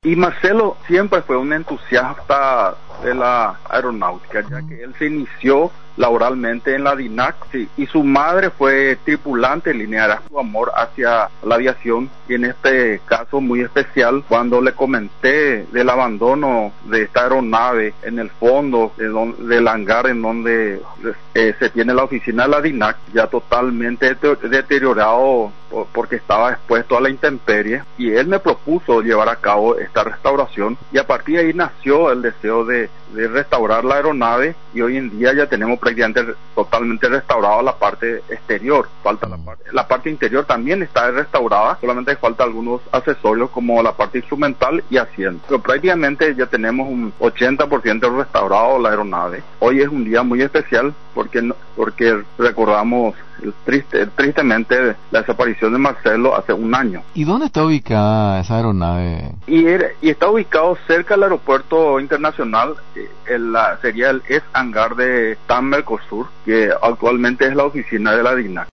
Y Marcelo siempre fue un entusiasta de la aeronáutica, ya que él se inició laboralmente en la DINAC, sí, y su madre fue tripulante lineal. Su amor hacia la aviación, y en este caso muy especial, cuando le comenté del abandono de esta aeronave en el fondo del hangar en donde se tiene la oficina de la DINAC, ya totalmente deteriorado porque estaba expuesto a la intemperie, y él me propuso llevar a cabo esta restauración, y a partir de ahí nació el deseo de restaurar la aeronave, y hoy en día ya tenemos prácticamente totalmente restaurada la parte exterior. Falta la parte interior también está restaurada, solamente falta algunos accesorios como la parte instrumental y asiento, pero prácticamente ya tenemos un 80% restaurado la aeronave. Hoy es un día muy especial porque recordamos tristemente la desaparición de Marcelo hace un año. ¿Y dónde está ubicada esa aeronave? Y está ubicado cerca del aeropuerto internacional, sería el ex hangar de TAM Mercosur, que actualmente es la oficina de la DINAC.